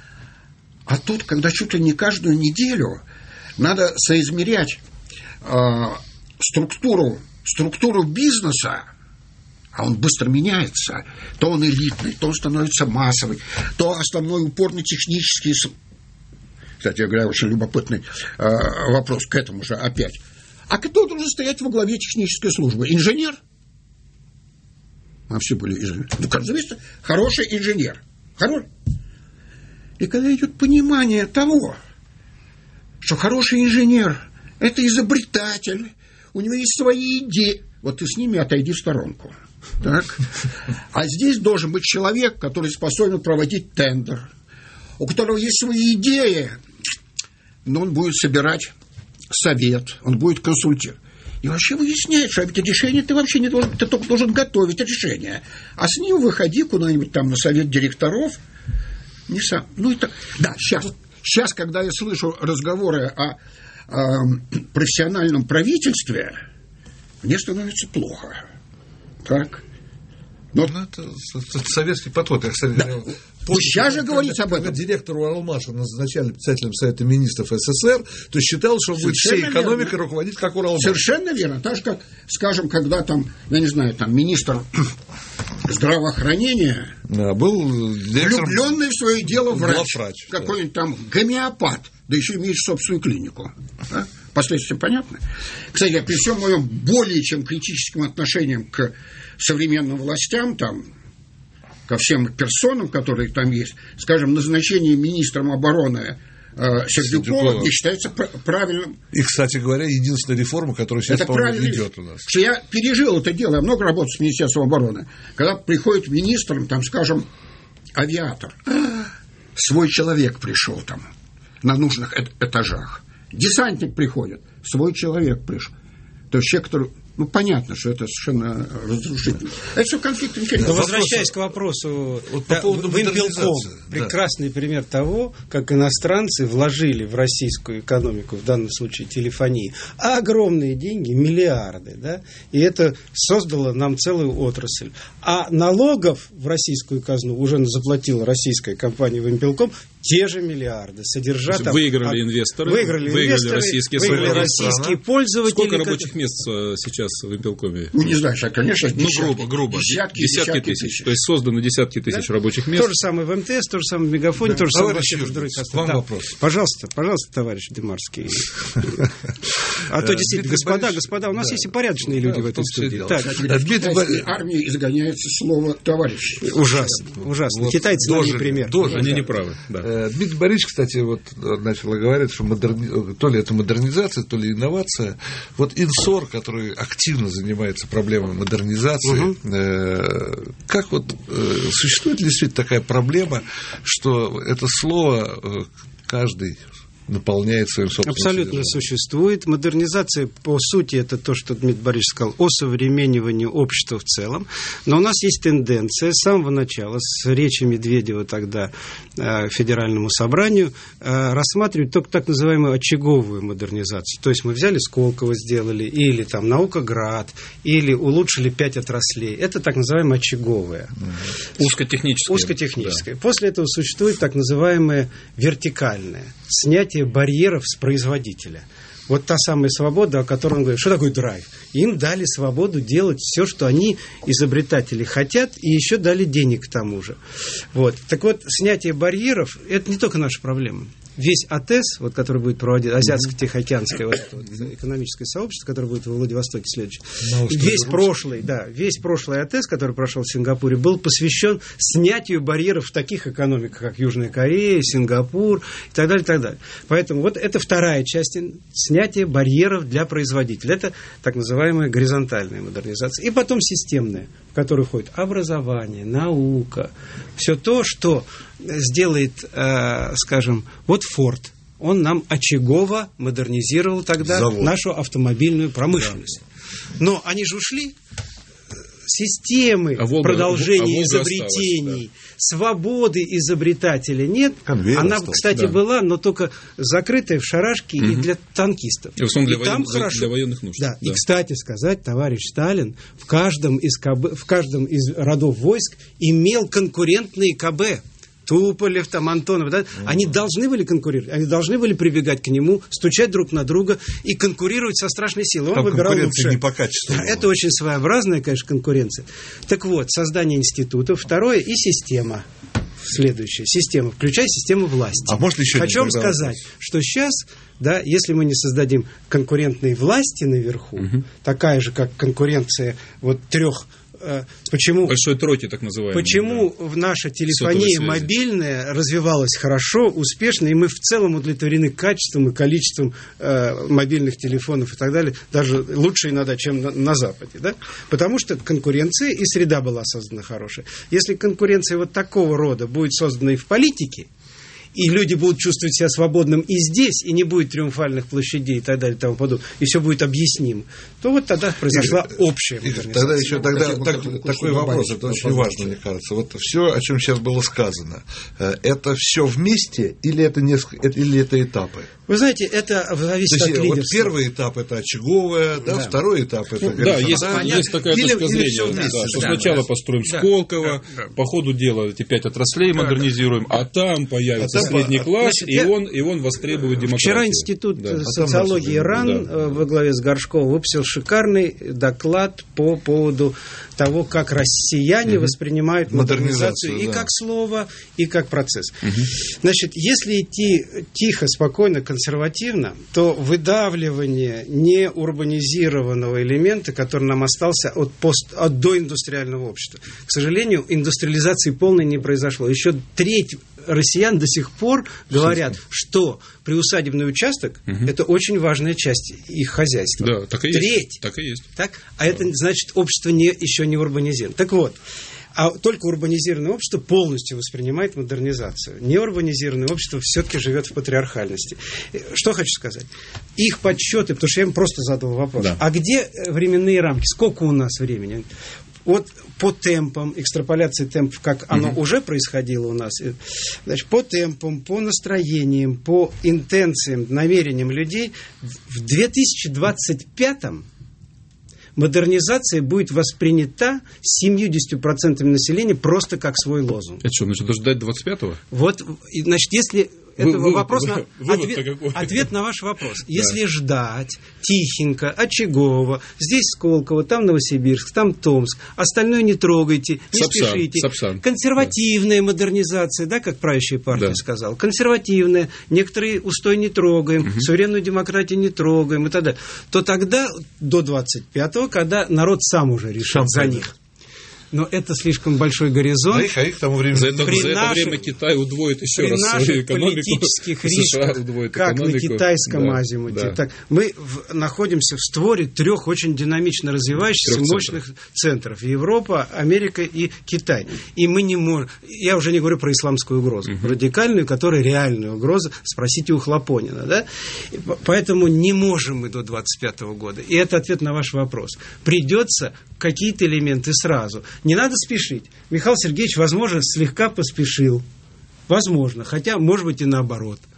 А тут, когда чуть ли не каждую неделю надо соизмерять э, структуру, структуру бизнеса, а он быстро меняется, то он элитный, то он становится массовый, то основной упор на технические... Кстати говоря, очень любопытный э, вопрос к этому же опять. А кто должен стоять во главе технической службы? Инженер? Мы все были инженеры. Ну, как известно, хороший инженер. Хороший. И когда идет понимание того, что хороший инженер – это изобретатель, у него есть свои идеи. Вот ты с ними отойди в сторонку. Так? А здесь должен быть человек, который способен проводить тендер, у которого есть свои идеи, но он будет собирать совет, он будет консультировать. И вообще выясняет, что это решение ты вообще не должен, ты только должен готовить решение. А с ним выходи куда-нибудь там на совет директоров. Не сам. Ну, это... Да, сейчас, сейчас, когда я слышу разговоры о, о профессиональном правительстве, мне становится плохо. Так? Но... Ну, это, это советский подход. Я, кстати, да. Помните, сейчас же говорить об этом. Когда директору Уралмаша назначали председателем Совета Министров эс эс эс эр, то считалось, что он будет всей экономикой верно. руководить, как Уралмаш. Совершенно верно. Так же, как, скажем, когда там, я не знаю, там министр здравоохранения, да, был директором... влюбленный в свое дело врач, врач какой-нибудь да. там гомеопат, да еще имеет собственную клинику. Да? Последствия понятны? Кстати, при всем моем более чем критическим отношением к современным властям, там, ко всем персонам, которые там есть, скажем, назначение министром обороны э, Сердюкова не считается правильным. И, кстати говоря, единственная реформа, которую сейчас, по-моему, ведет у нас. Что я пережил это дело, я много работал с Министерством обороны. Когда приходит министр, там, скажем, авиатор, свой человек пришел там на нужных этажах. Десантник приходит, свой человек пришел. То есть человек, который... Ну, понятно, что это совершенно разрушительно. Это все конфликт интересов. Но возвращаясь к вопросу, вот да, по поводу Вимпелком, прекрасный да. пример того, как иностранцы вложили в российскую экономику, в данном случае телефонии, огромные деньги, миллиарды, да, и это создало нам целую отрасль. А налогов в российскую казну уже заплатила российская компания Вимпелком те же миллиарды, содержа там... Выиграли инвесторы, выиграли, выиграли инвесторы, российские, выиграли российские пользователи. Сколько рабочих мест сейчас в Вимпелкоме? Ну, не знаю, конечно, ну, десятки, грубо, грубо. Десятки, десятки, десятки тысяч. тысяч. То есть созданы десятки тысяч да? рабочих мест. То же самое в эм тэ эс, то же самое в Мегафоне, да. то же самое во всех других Вам да. вопрос. Пожалуйста, пожалуйста, товарищ Демарский. А то действительно, господа, господа, у нас есть и порядочные люди в этой студии. В армии изгоняется слово «товарищ». Ужасно, ужасно. Китайцы нам не пример. Они не правы. Дмитрий Борисович, кстати, вот начал говорить, что модерни... то ли это модернизация, то ли инновация. Вот Инсор, который активно занимается проблемой модернизации, угу. э, как вот э, существует ли действительно такая проблема, что это слово э, каждый наполняет своим собственным Абсолютно содержанием. Существует. Модернизация, по сути, это то, что Дмитрий Борисович сказал, о современнивании общества в целом. Но у нас есть тенденция с самого начала, с речи Медведева тогда э, Федеральному собранию, э, рассматривать только так называемую очаговую модернизацию. То есть мы взяли Сколково, сделали, или там Наукоград, или улучшили пять отраслей. Это так называемая очаговая. Mm-hmm. Узкотехническая. Узкотехническая. Да. После этого существует так называемая вертикальная. Снятие барьеров с производителя. Вот та самая свобода, о которой он говорит. Что такое драйв? Им дали свободу делать все, что они, изобретатели, хотят, и еще дали денег к тому же. Вот. Так вот, снятие барьеров – это не только наша проблема. весь АТЭС, вот, который будет проводить, Азиатско-Тихоокеанское вот это вот, экономическое сообщество, которое будет во Владивостоке следующее, весь прошлый, да, весь прошлый АТЭС, который прошел в Сингапуре, был посвящен снятию барьеров в таких экономиках, как Южная Корея, Сингапур и так далее, и так далее. Поэтому вот это вторая часть снятия барьеров для производителя. Это так называемая горизонтальная модернизация. И потом системная, в которую входит образование, наука, все то, что сделает, э, скажем, вот Форд. Он нам очагово модернизировал тогда Завод. нашу автомобильную промышленность. Да. Но они же ушли. Системы а Волга, продолжения а изобретений, осталась, да. свободы изобретателя нет. Конвейер Она, остался, кстати, да. была, но только закрытая в шарашке угу. и для танкистов. И, в основном, и для, там воен... хорошо. для военных нужд. Да. Да. И, кстати сказать, товарищ Сталин в каждом из, КБ, в каждом из родов войск имел конкурентные КБ. Туполев, там, Антонов, да, mm-hmm. они должны были конкурировать, они должны были прибегать к нему, стучать друг на друга и конкурировать со страшной силой. Он там выбирал конкуренция лучше. Не по качеству. Да, это очень своеобразная, конечно, конкуренция. Так вот, создание институтов, второе, и система. Следующая система, включая систему власти. А может еще Хочу вам сказать, что сейчас, да, если мы не создадим конкурентные власти наверху, угу. такая же, как конкуренция вот трех. Почему, Большой тройки, так называемый. Почему да. наша телефония мобильная развивалась хорошо, успешно, и мы в целом удовлетворены качеством и количеством э, мобильных телефонов и так далее, даже лучше иногда, чем на, на Западе, да? Потому что конкуренция и среда была создана хорошая. Если конкуренция вот такого рода будет создана и в политике, и люди будут чувствовать себя свободным и здесь, и не будет триумфальных площадей и так далее, и тому подобное, и все будет объяснимо, то вот тогда произошла Игорь, общая модернизация. Тогда еще тогда, так, такой вопрос, это очень важно, мне кажется. Вот все, о чем сейчас было сказано, это все вместе или это, несколько, или это этапы? Вы знаете, это зависит от лидерства. Вот первый этап это очаговое, да, да. второй этап это... Ну, да, есть, есть такая или, точка зрения, да, да, что да, сначала да, построим да, Сколково, да, да. по ходу дела эти пять отраслей да, модернизируем, да. а там появится а там, средний класс, значит, и, я... он, и он востребует демократию. Вчера Институт да. социологии РАН да. во главе с Горшковым выпустил шикарный доклад по поводу того, как россияне угу. воспринимают модернизацию, модернизацию и да. как слово, и как процесс. Угу. Значит, если идти тихо, спокойно, консервативно, то выдавливание неурбанизированного элемента, который нам остался от, пост, от доиндустриального общества. К сожалению, индустриализации полной не произошло. Еще треть россиян до сих пор говорят, что приусадебный участок угу. это очень важная часть их хозяйства. Да, так и Треть. есть. Так и есть. Так? А это значит, общество не, еще не урбанизировано. Так вот, а только урбанизированное общество полностью воспринимает модернизацию. Неурбанизированное общество все-таки живет в патриархальности. Что хочу сказать? Их подсчеты, потому что я им просто задал вопрос. Да. А где временные рамки? Сколько у нас времени? Вот по темпам, экстраполяции темпов, как оно угу. уже происходило у нас, значит, по темпам, по настроениям, по интенциям, намерениям людей, в две тысячи двадцать пятом модернизация будет воспринята семьюдесятью процентами населения просто как свой лозунг. Это что, значит, ждать двадцать пятого? Вот, значит, если... Это вы, вопрос вы, на, ответ, ответ на ваш вопрос. Если да. ждать тихенько, очагово, здесь Сколково, там Новосибирск, там Томск, остальное не трогайте, не Сапсан, спешите. Сапсан. Консервативная да. модернизация, да, как правящая партия да. сказала. Консервативная, некоторые устои не трогаем, угу. суверенную демократию не трогаем и так далее. То тогда до двадцать пятого, когда народ сам уже решит за них. Но это слишком большой горизонт. А их, а их к тому времени... За это, за это время Китай удвоит еще при раз свою экономику. При наших политических рисках, как экономику. На китайском да, азимуте. Да. Так, мы в, находимся в створе трех очень динамично развивающихся трех мощных центров. центров. Европа, Америка и Китай. И мы не можем... Я уже не говорю про исламскую угрозу. Угу. Радикальную, которая реальная угроза. Спросите у Хлопонина. Да? Поэтому не можем мы до двадцать пятого года. И это ответ на ваш вопрос. Придется какие-то элементы сразу... Не надо спешить. Михаил Сергеевич, возможно, слегка поспешил. Возможно. Хотя, может быть, и наоборот.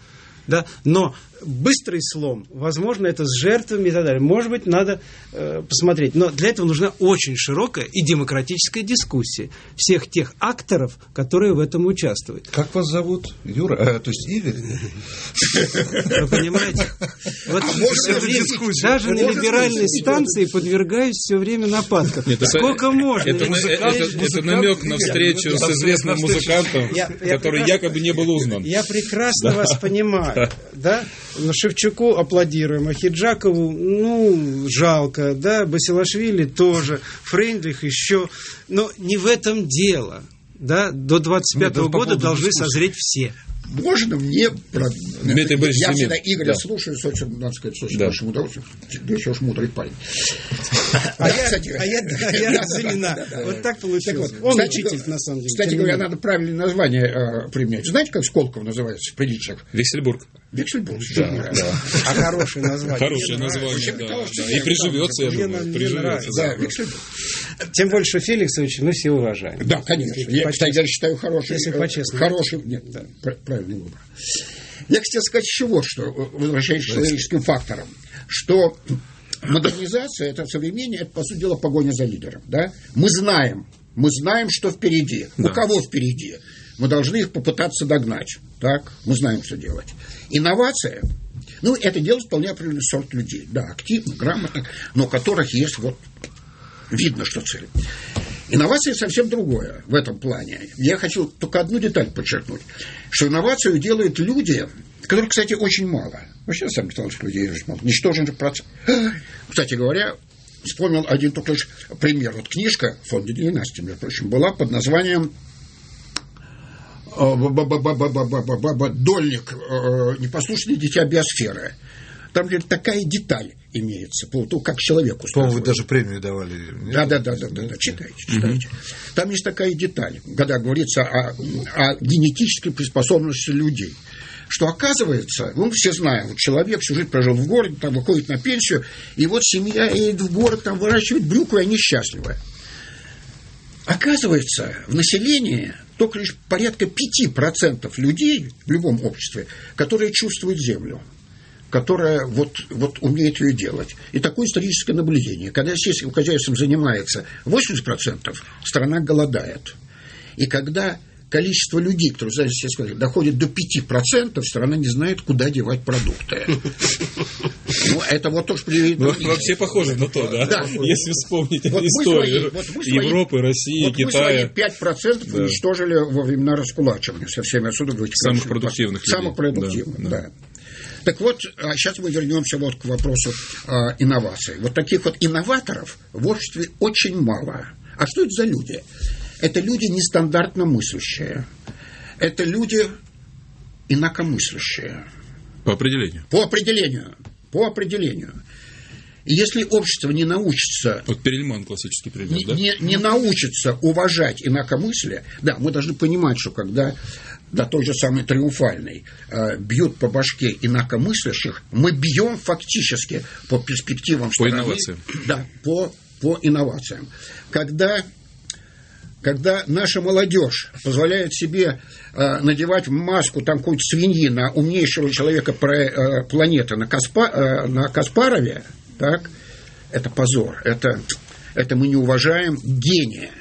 Да? Но быстрый слом, возможно, это с жертвами и так далее. Может быть, надо э, посмотреть. Но для этого нужна очень широкая и демократическая дискуссия всех тех акторов, которые в этом участвуют. Как вас зовут? Юра? А, то есть Игорь? Вы понимаете? Вот все время, даже на либеральной станции подвергаюсь все время нападкам. Сколько можно? Это намек на встречу с известным музыкантом, который якобы не был узнан. Я прекрасно вас понимаю. Да? Но Шевчуку аплодируем, а Хиджакову, ну, жалко, да, Басилашвили тоже, Фрейндлих еще. Но не в этом дело. Да? До двадцать пятого Нет, года должны дискуссии. Созреть все. Можно мне... Дмитрий Борисович, я всегда Игоря да. слушаю, с очень, надо сказать, с очень да. большим удовольствием. Да еще уж мудрый парень. А я Зимина. Вот так получилось. Он учитель, на самом деле. Кстати говоря, надо правильное название применять. Знаете, как Сколково называется в приличиях? Виксельбург. Виксельбург. А хорошее название. Хорошее название, да. И приживется, я думаю. Приживется. Да, Виксельбург. Тем больше Феликсовича мы все уважаем. Да, конечно. Я, кстати, я считаю хороший... Если по-честному. Хороший... Нет, да, правильный выбор. Я хотел сказать еще вот что, возвращаясь к человеческим факторам, что модернизация, это современнее, это, по сути дела, погоня за лидером. Да? Мы знаем, мы знаем, что впереди. Да. У кого впереди? Мы должны их попытаться догнать. Так? Мы знаем, что делать. Инновация, ну, это делает вполне определенный сорт людей. Да, активно, грамотно, но у которых есть вот... Видно, что цель. Инновация совсем другое в этом плане. Я хочу только одну деталь подчеркнуть, что инновацию делают люди, которых, кстати, очень мало. Вообще, сам Николаевич, людей очень мало. Ничтожный процент. Кстати говоря, вспомнил один только лишь пример. Вот книжка Фонда династии, между прочим, была под названием «Дольник. Непослушное дитя биосферы». Там, говорит, такая деталь имеется, по то, как человеку. По-моему, вы даже премию давали. Да, да, да, да, да, да. Читайте, читайте. Mm-hmm. Там есть такая деталь, когда говорится о, о генетической приспособленности людей. Что оказывается, ну, все знаем, вот человек всю жизнь прожил в городе, там выходит на пенсию, и вот семья едет в город, там выращивает брюкву, и они счастливы. Оказывается, в населении только лишь порядка пяти процентов людей в любом обществе, которые чувствуют землю, которая вот, вот умеет ее делать. И такое историческое наблюдение. Когда сельским хозяйством занимается восемьдесят процентов, страна голодает. И когда количество людей, которые занимаются сельским хозяйством, доходит до пяти процентов, страна не знает, куда девать продукты. Ну, это вот то, что... Вообще похоже на то, да? Если вспомнить историю Европы, России, Китая. пять процентов уничтожили во времена раскулачивания со всеми отсюда. Самых продуктивных людей. Самых продуктивных, да. Так вот, сейчас мы вернемся вот к вопросу э, инноваций. Вот таких вот инноваторов в обществе очень мало. А что это за люди? Это люди нестандартно мыслящие. Это люди инакомыслящие. По определению. По определению. По определению. И если общество не научится... Вот Перельман классический пример, не, да? Не, не научится уважать инакомыслие, да, мы должны понимать, что когда... да, той же самой триумфальной, э, бьют по башке инакомыслящих, мы бьем фактически по перспективам по страны. Инновациям. Да, по, по инновациям. Когда, когда наша молодежь позволяет себе э, надевать маску там какой-то свиньи на умнейшего человека про, э, планеты на, Каспа, э, на Каспарове, так, это позор. Это, это мы не уважаем гения.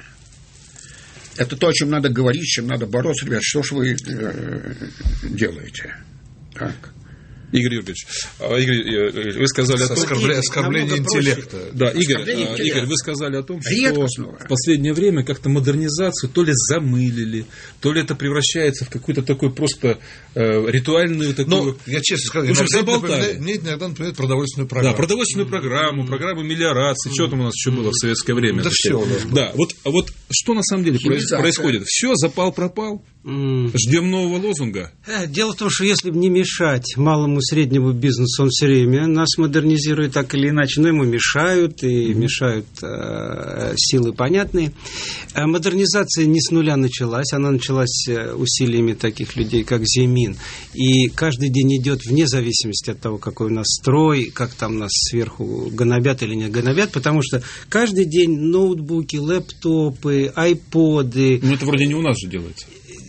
Это то, о чем надо говорить, чем надо бороться. Ребят, что ж вы э, делаете? Так. Игорь Юрьевич, Игорь, вы сказали о том, Оскорбля... оскорбление интеллекта. Да, Игорь, интеллекта. Игорь, вы сказали о том, что в последнее время как-то модернизацию то ли замылили, то ли это превращается в какую-то такую просто э, ритуальную такую... Ну, я честно скажу, общем, заболтали. Мне иногда напоминает продовольственную программу. Да, продовольственную программу, программу мелиорации, mm. что там у нас еще было в советское время. Да все. Да, вот, вот что на самом деле Химизация. происходит? Все, запал-пропал, mm. ждем нового лозунга. Дело в том, что если бы не мешать малому среднему бизнесу, он все время нас модернизирует так или иначе, но ему мешают, и mm-hmm. мешают э, силы понятные. А модернизация не с нуля началась, она началась усилиями таких людей, как Зимин, и каждый день идет вне зависимости от того, какой у нас строй, как там нас сверху гонобят или не гонобят, потому что каждый день ноутбуки, лэптопы, айподы. Ну, это вроде не у нас же делается.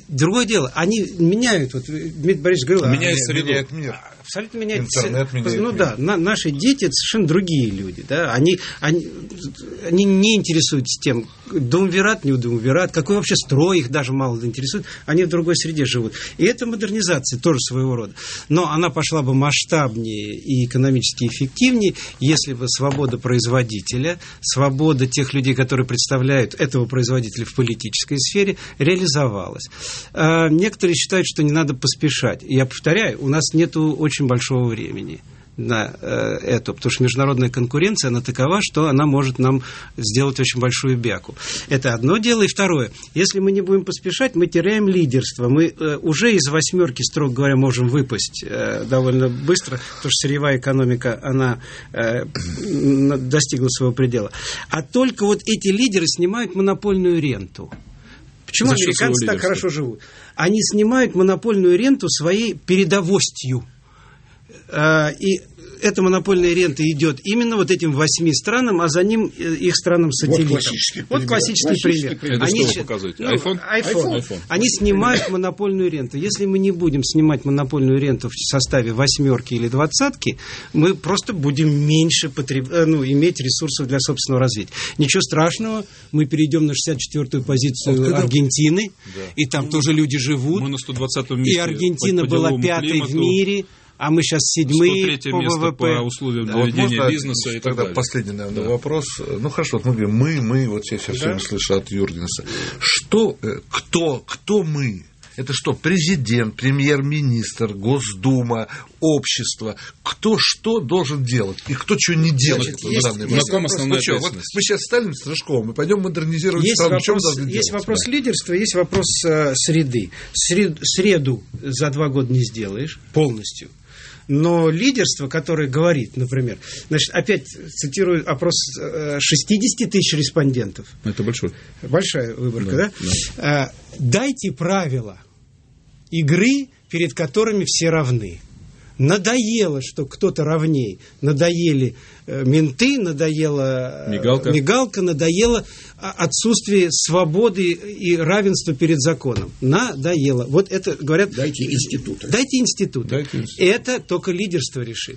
Другое дело, они меняют, вот Дмитрий Борисович говорил, меняют а, среду. Меняют мир. Абсолютно меняет. Интернет меняет Ну мир. да, на, наши дети это совершенно другие люди, да, они, они, они не интересуются тем, думвират, не думвират, какой вообще строй их даже мало интересует, они в другой среде живут. И это модернизация тоже своего рода. Но она пошла бы масштабнее и экономически эффективнее, если бы свобода производителя, свобода тех людей, которые представляют этого производителя в политической сфере, реализовалась. А некоторые считают, что не надо поспешать. Я повторяю, у нас нету очень большого времени на э, это, потому что международная конкуренция, она такова, что она может нам сделать очень большую бяку. Это одно дело. И второе, если мы не будем поспешать, мы теряем лидерство. Мы э, уже из восьмерки, строго говоря, можем выпасть э, довольно быстро, потому что сырьевая экономика, она э, достигла своего предела. А только вот эти лидеры снимают монопольную ренту. Почему американцы так хорошо живут? Они снимают монопольную ренту своей передовостью. И эта монопольная рента идет именно вот этим восьми странам, а за ним их странам-сателлитам. Вот классический пример. Вот классический классический пример. пример. Это Они, что вы показываете? Ну, iPhone? iPhone. iPhone. Они снимают монопольную ренту. Если мы не будем снимать монопольную ренту в составе восьмерки или двадцатки, мы просто будем меньше потреб... ну, иметь ресурсов для собственного развития. Ничего страшного, мы перейдем на шестьдесят четвёртую позицию вот Аргентины, да. И там ну, тоже люди живут. Мы на сто двадцатом месте. И Аргентина была пятой климату. В мире. А мы сейчас седьмые по место ВВП. По условиям да. ведения вот можно, бизнеса и так тогда далее. Последний, наверное, да. вопрос. Ну, хорошо, вот мы говорим, мы, мы, вот я сейчас да. все время слышу от Юргенса. Что, кто, кто мы? Это что, президент, премьер-министр, Госдума, общество? Кто что должен делать? И кто что не делает? Значит, есть, данный есть вопрос. основная ну, что, вот мы сейчас стали Стрижковым, мы пойдем модернизировать есть страну. Вопрос, есть делать? вопрос да. лидерства, есть вопрос э, среды. Сред, среду за два года не сделаешь полностью. Но лидерство, которое говорит, например, значит, опять цитирую опрос шестьдесят тысяч респондентов. Это большой. Большая выборка, да? да? да. Дайте правила игры, перед которыми все равны. Надоело, что кто-то равней. Надоели э, менты, надоела э, мигалка. мигалка, надоело отсутствие свободы и равенства перед законом. Надоело. Вот это говорят... Дайте институты. Дайте институты. Дайте институты. Это только лидерство решит.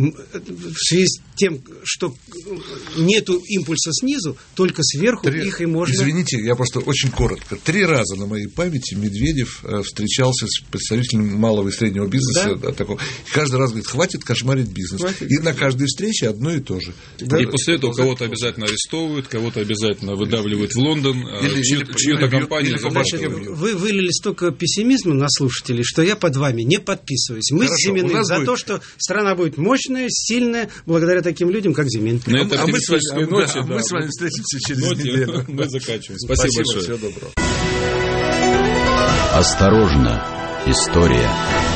В связи с тем, что нету импульса снизу, только сверху Три... их и можно... Извините, я просто очень коротко. Три раза на моей памяти Медведев встречался с представителями малого и среднего бизнеса. Да? Да, такого. Каждый раз говорит, хватит кошмарить бизнес. Хватит. И на каждой встрече одно и то же. Да? И после этого кого-то обязательно арестовывают, кого-то обязательно выдавливают в Лондон, или, чью- или, чью-то или, компанию... Или Значит, вы вылили столько пессимизма на слушателей, что я под вами не подписываюсь. Мы с Зиминым за будет... то, что страна будет мощной, сильная, благодаря таким людям, как Зимин. На этой а мы с вами, ноте, да, да, мы с вами встретимся через ноте, неделю. Мы заканчиваем. Спасибо, Спасибо большое. Всего доброго. Осторожно, история.